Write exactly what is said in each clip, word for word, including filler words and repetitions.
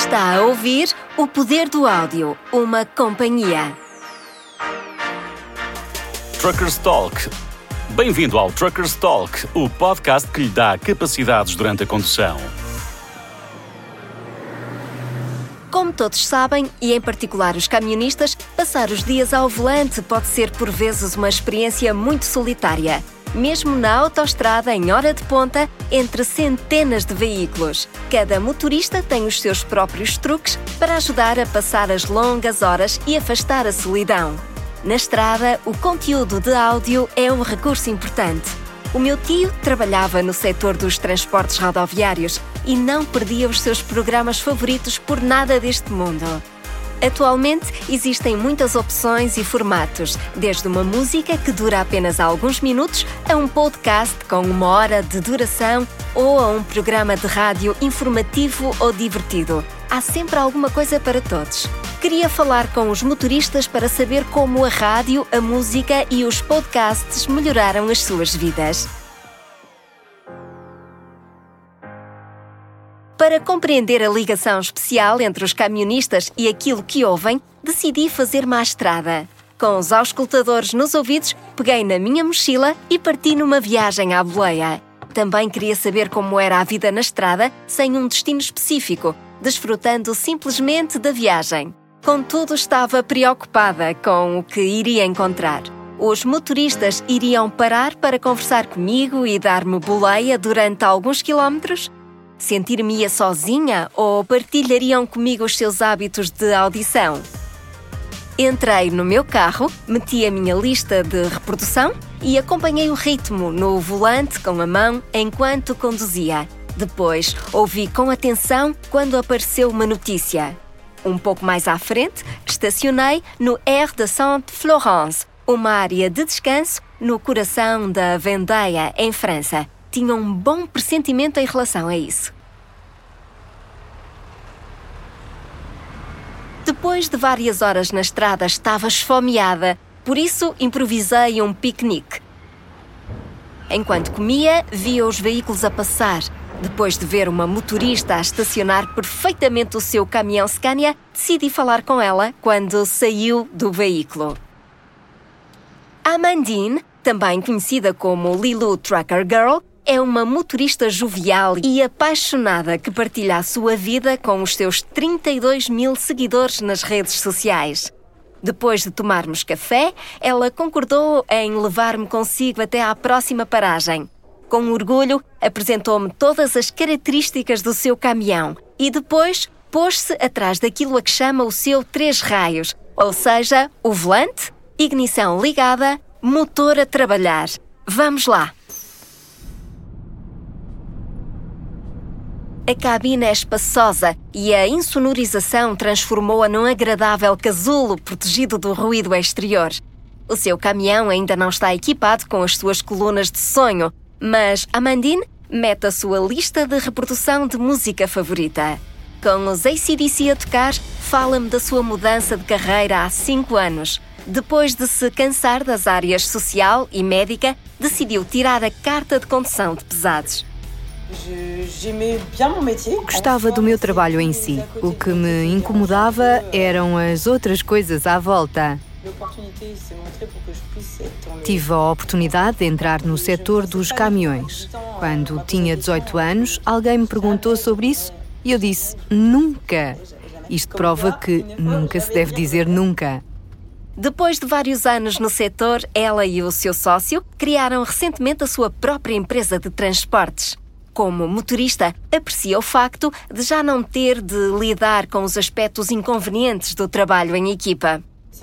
Está a ouvir O Poder do Áudio, uma companhia. Truckers Talk. Bem-vindo ao Truckers Talk, o podcast que lhe dá capacidades durante a condução. Como todos sabem, e em particular os camionistas, passar os dias ao volante pode ser por vezes uma experiência muito solitária, mesmo na autoestrada em hora de ponta, entre centenas de veículos. Cada motorista tem os seus próprios truques para ajudar a passar as longas horas e afastar a solidão. Na estrada, o conteúdo de áudio é um recurso importante. O meu tio trabalhava no setor dos transportes rodoviários e não perdia os seus programas favoritos por nada deste mundo. Atualmente, existem muitas opções e formatos, desde uma música que dura apenas alguns minutos a um podcast com uma hora de duração ou a um programa de rádio informativo ou divertido. Há sempre alguma coisa para todos. Queria falar com os motoristas para saber como a rádio, a música e os podcasts melhoraram as suas vidas. Para compreender a ligação especial entre os camionistas e aquilo que ouvem, decidi fazer uma estrada. Com os auscultadores nos ouvidos, peguei na minha mochila e parti numa viagem à boleia. Também queria saber como era a vida na estrada, sem um destino específico, desfrutando simplesmente da viagem. Contudo, estava preocupada com o que iria encontrar. Os motoristas iriam parar para conversar comigo e dar-me boleia durante alguns quilómetros? Sentir-me-ia sozinha ou partilhariam comigo os seus hábitos de audição? Entrei no meu carro, meti a minha lista de reprodução e acompanhei o ritmo no volante com a mão enquanto conduzia. Depois, ouvi com atenção quando apareceu uma notícia. Um pouco mais à frente, estacionei no Aire de Sainte-Florence, uma área de descanso no coração da Vendée, em França. Tinha um bom pressentimento em relação a isso. Depois de várias horas na estrada, estava esfomeada, por isso improvisei um piquenique. Enquanto comia, via os veículos a passar. Depois de ver uma motorista a estacionar perfeitamente o seu caminhão Scania, decidi falar com ela quando saiu do veículo. Amandine, também conhecida como Lilu Trucker Girl, é uma motorista jovial e apaixonada que partilha a sua vida com os seus trinta e dois mil seguidores nas redes sociais. Depois de tomarmos café, ela concordou em levar-me consigo até à próxima paragem. Com orgulho, apresentou-me todas as características do seu caminhão e depois pôs-se atrás daquilo a que chama o seu três raios, ou seja, o volante, ignição ligada, motor a trabalhar. Vamos lá! A cabine é espaçosa e a insonorização transformou-a num agradável casulo protegido do ruído exterior. O seu caminhão ainda não está equipado com as suas colunas de sonho, mas Amandine mete a sua lista de reprodução de música favorita. Com os A C/D C a tocar, fala-me da sua mudança de carreira há cinco anos. Depois de se cansar das áreas social e médica, decidiu tirar a carta de condução de pesados. Gostava do meu trabalho em si. O que me incomodava eram as outras coisas à volta. Tive a oportunidade de entrar no setor dos caminhões. Quando tinha dezoito anos, alguém me perguntou sobre isso e eu disse nunca. Isto prova que nunca se deve dizer nunca. Depois de vários anos no setor, ela e o seu sócio criaram recentemente a sua própria empresa de transportes. Como motorista, aprecia o facto de já não ter de lidar com os aspectos inconvenientes do trabalho em equipa.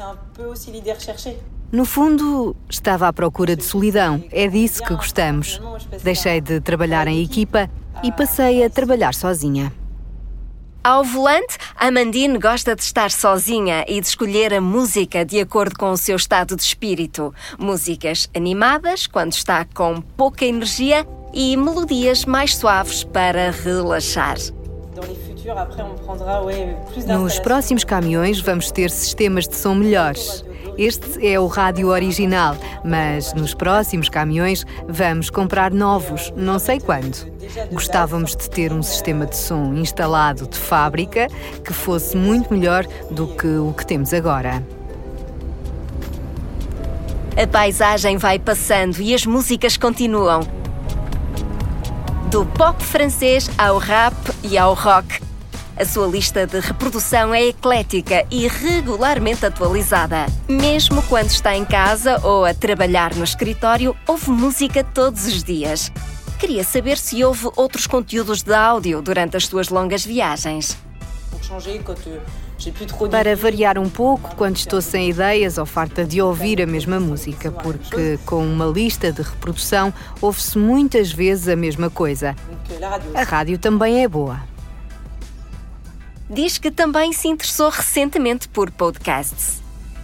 No fundo, estava à procura de solidão. É disso que gostamos. Deixei de trabalhar em equipa e passei a trabalhar sozinha. Ao volante, Amandine gosta de estar sozinha e de escolher a música de acordo com o seu estado de espírito. Músicas animadas, quando está com pouca energia, e melodias mais suaves para relaxar. Nos próximos caminhões vamos ter sistemas de som melhores. Este é o rádio original, mas nos próximos caminhões vamos comprar novos, não sei quando. Gostávamos de ter um sistema de som instalado de fábrica que fosse muito melhor do que o que temos agora. A paisagem vai passando e as músicas continuam. Do pop francês ao rap e ao rock. A sua lista de reprodução é eclética e regularmente atualizada. Mesmo quando está em casa ou a trabalhar no escritório, ouve música todos os dias. Queria saber se houve outros conteúdos de áudio durante as suas longas viagens. Para variar um pouco, quando estou sem ideias ou farta de ouvir a mesma música, porque com uma lista de reprodução ouve-se muitas vezes a mesma coisa. A rádio também é boa. Diz que também se interessou recentemente por podcasts.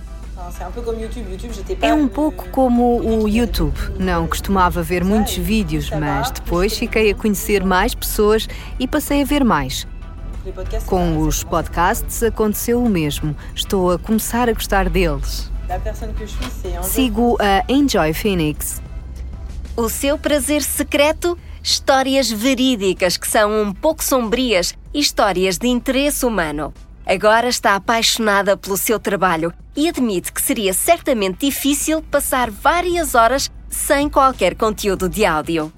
É um pouco como o YouTube. Não costumava ver muitos vídeos, mas depois fiquei a conhecer mais pessoas e passei a ver mais. Com os podcasts aconteceu o mesmo. Estou a começar a gostar deles. Sigo a Enjoy Phoenix. O seu prazer secreto? Histórias verídicas que são um pouco sombrias e histórias de interesse humano. Agora está apaixonada pelo seu trabalho e admite que seria certamente difícil passar várias horas sem qualquer conteúdo de áudio.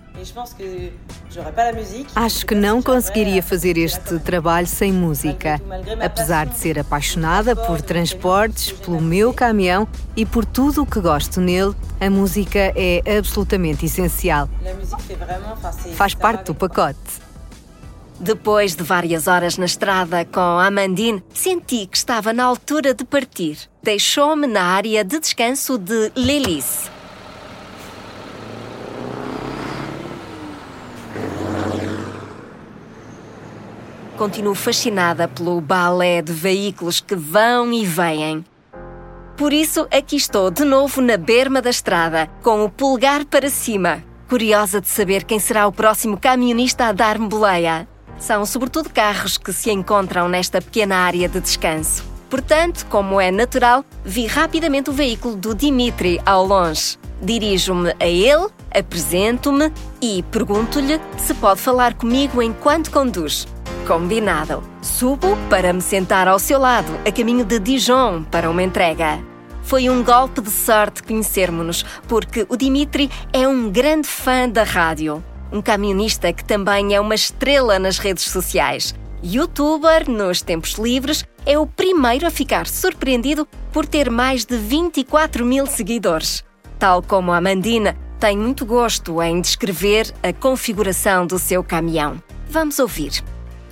Acho que não conseguiria fazer este trabalho sem música. Apesar de ser apaixonada por transportes, pelo meu caminhão e por tudo o que gosto nele, a música é absolutamente essencial. Faz parte do pacote. Depois de várias horas na estrada com a Amandine, senti que estava na altura de partir. Deixou-me na área de descanso de L'Hélice. Continuo fascinada pelo balé de veículos que vão e vêm. Por isso, aqui estou de novo na berma da estrada, com o polegar para cima, curiosa de saber quem será o próximo camionista a dar-me boleia. São sobretudo carros que se encontram nesta pequena área de descanso. Portanto, como é natural, vi rapidamente o veículo do Dimitri ao longe. Dirijo-me a ele, apresento-me e pergunto-lhe se pode falar comigo enquanto conduz. Combinado. Subo para me sentar ao seu lado, a caminho de Dijon para uma entrega. Foi um golpe de sorte conhecermos-nos, porque o Dimitri é um grande fã da rádio. Um camionista que também é uma estrela nas redes sociais. Youtuber nos tempos livres, é o primeiro a ficar surpreendido por ter mais de vinte e quatro mil seguidores. Tal como a Amandine, tem muito gosto em descrever a configuração do seu caminhão. Vamos ouvir.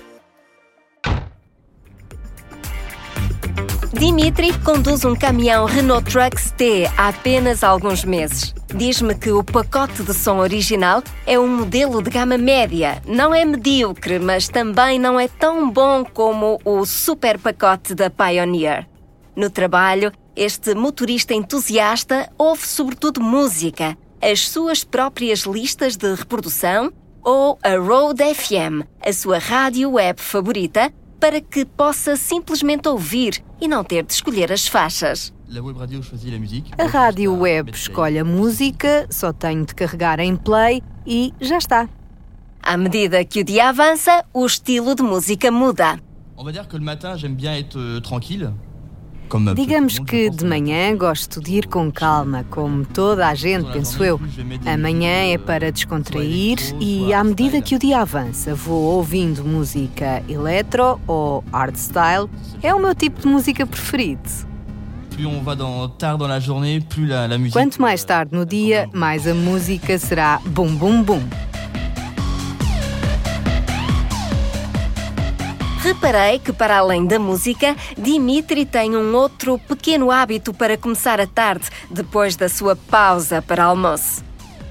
Dimitri conduz um caminhão Renault Trucks T há apenas alguns meses. Diz-me que o pacote de som original é um modelo de gama média. Não é medíocre, mas também não é tão bom como o super pacote da Pioneer. No trabalho, este motorista entusiasta ouve sobretudo música, as suas próprias listas de reprodução ou a Road F M, a sua rádio web favorita, para que possa simplesmente ouvir e não ter de escolher as faixas. A rádio web escolhe a música, só tenho de carregar em play e já está. À medida que o dia avança, o estilo de música muda. Digamos que de manhã gosto de ir com calma, como toda a gente, penso eu. Amanhã é para descontrair e, à medida que o dia avança, vou ouvindo música eletro ou hardstyle. É o meu tipo de música preferido. Quanto mais tarde no dia, mais a música será bum bum bum. Reparei que, para além da música, Dimitri tem um outro pequeno hábito para começar a tarde, depois da sua pausa para almoço.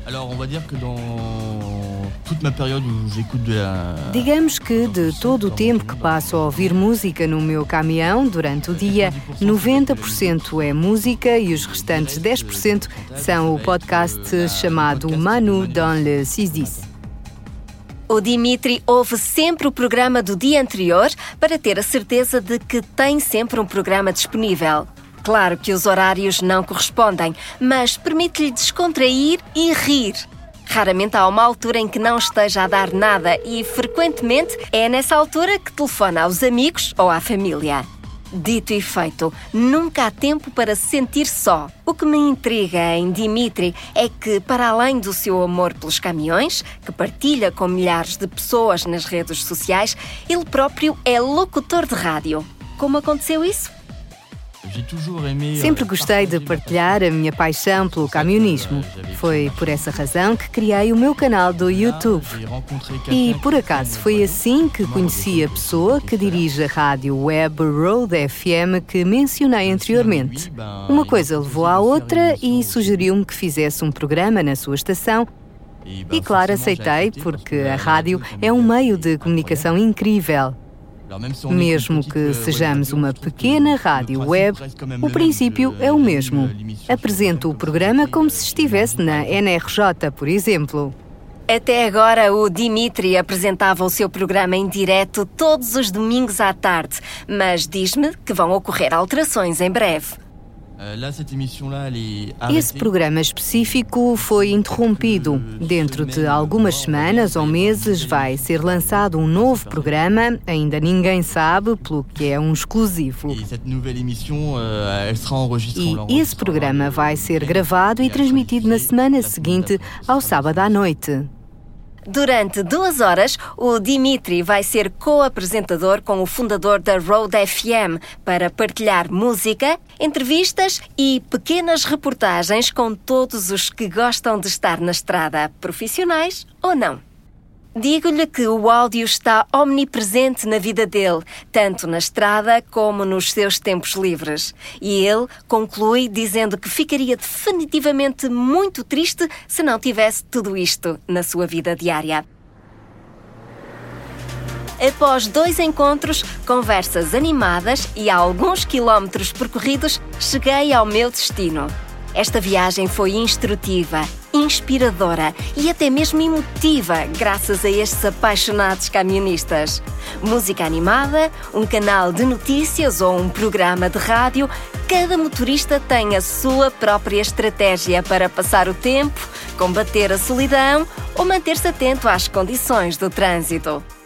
Digamos que de todo o tempo que passo a ouvir música no meu caminhão durante o dia, noventa por cento é música e os restantes dez por cento são o podcast chamado Manu dans le six dix. O Dimitri ouve sempre o programa do dia anterior para ter a certeza de que tem sempre um programa disponível. Claro que os horários não correspondem, mas permite-lhe descontrair e rir. Raramente há uma altura em que não esteja a dar nada e, frequentemente, é nessa altura que telefona aos amigos ou à família. Dito e feito, nunca há tempo para se sentir só. O que me intriga em Dimitri é que, para além do seu amor pelos caminhões, que partilha com milhares de pessoas nas redes sociais, ele próprio é locutor de rádio. Como aconteceu isso? Sempre gostei de partilhar a minha paixão pelo camionismo. Foi por essa razão que criei o meu canal do YouTube. E, por acaso, foi assim que conheci a pessoa que dirige a rádio web Road F M que mencionei anteriormente. Uma coisa levou à outra e sugeriu-me que fizesse um programa na sua estação. E, claro, aceitei, porque a rádio é um meio de comunicação incrível. Mesmo que sejamos uma pequena rádio web, o princípio é o mesmo. Apresento o programa como se estivesse na N R J, por exemplo. Até agora, o Dimitri apresentava o seu programa em direto todos os domingos à tarde, mas diz-me que vão ocorrer alterações em breve. Esse programa específico foi interrompido. Dentro de algumas semanas ou meses vai ser lançado um novo programa, ainda ninguém sabe, pelo que é um exclusivo. E esse programa vai ser gravado e transmitido na semana seguinte, ao sábado à noite. Durante duas horas, o Dimitri vai ser co-apresentador com o fundador da Road F M para partilhar música, entrevistas e pequenas reportagens com todos os que gostam de estar na estrada, profissionais ou não. Digo-lhe que o áudio está omnipresente na vida dele, tanto na estrada como nos seus tempos livres. E ele conclui dizendo que ficaria definitivamente muito triste se não tivesse tudo isto na sua vida diária. Após dois encontros, conversas animadas e alguns quilómetros percorridos, cheguei ao meu destino. Esta viagem foi instrutiva, inspiradora e até mesmo emotiva, graças a estes apaixonados camionistas. Música animada, um canal de notícias ou um programa de rádio, cada motorista tem a sua própria estratégia para passar o tempo, combater a solidão ou manter-se atento às condições do trânsito.